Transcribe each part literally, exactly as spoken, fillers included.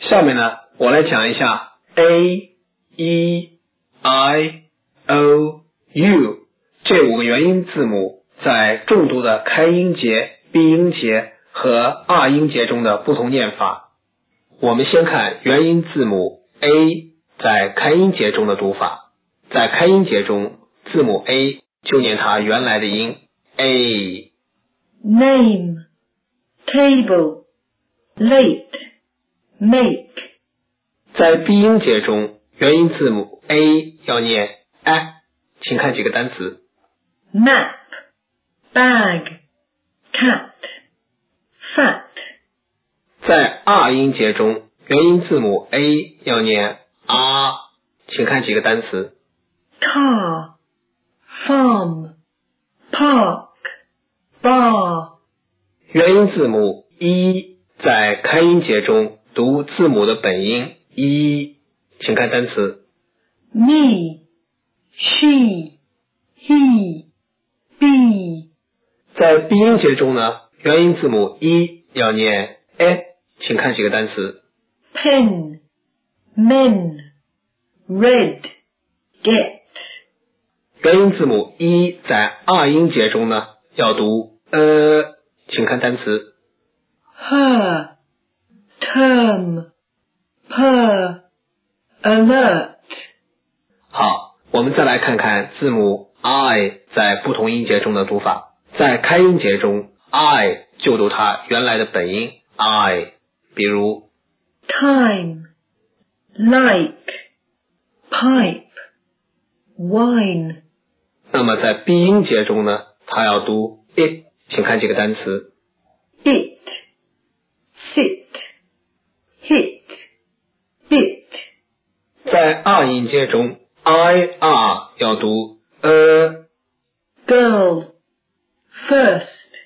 下面呢，我来讲一下 A, E, I, O, U 这五个元音字母在重读的开音节、闭音节和二音节中的不同念法。我们先看元音字母 A 在开音节中的读法。在开音节中，字母 A 就念它原来的音 A。 Name, table, late, make。 在闭音节中，元音字母 A 要念 A， 请看几个单词 map, bag, cat, fat。 在二音节中，元音字母 A 要念 R， 请看几个单词 car, farm, park, bar。 元音字母 E 在开音节中读字母的本音 E， 请看单词 me, she, he, be。 在闭音节中呢，元音字母 E 要念 A， 请看几个单词 pen, men, red, get。 元音字母 E 在二音节中呢要读呃，请看单词 her, term, per, alert。 好，我们再来看看字母 I 在不同音节中的读法。在开音节中 I 就读它原来的本音 I， 比如 time, like, pipe, wine。 那么在闭音节中呢，它要读 it， 请看几个单词 it, sit, hit, bit。 在二音节中 I R 要读呃 girl, first,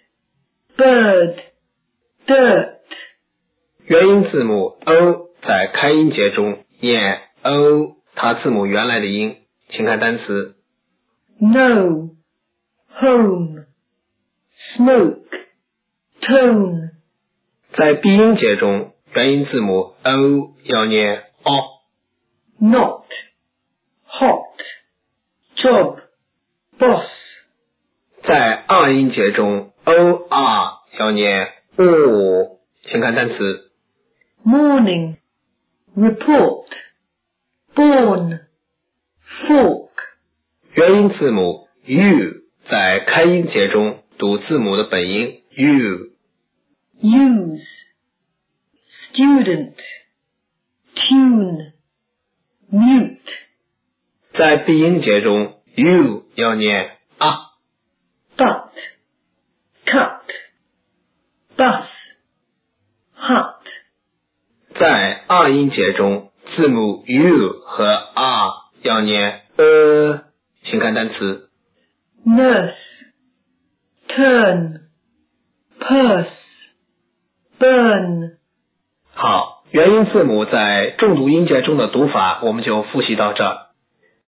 bird, dirt。 元音字母 O 在开音节中念 O， 它字母原来的音，请看单词 no, home, smoke, tone。 在闭音节中，元音字母 O 要念 O。 not, hot, job, boss。 在二音节中 O R 要念 O， 请看单词 morning, report, born, fork。 元音字母 U 在开音节中读字母的本音 U。 use, student, tune, mute。 在闭音节中 U 要念 A。 but, cut, bus, hut。 在二音节中，字母 U 和 R 要念呃，请看单词 nurse, turn, purse, burn。 好，元音字母在重读音节中的读法我们就复习到这儿。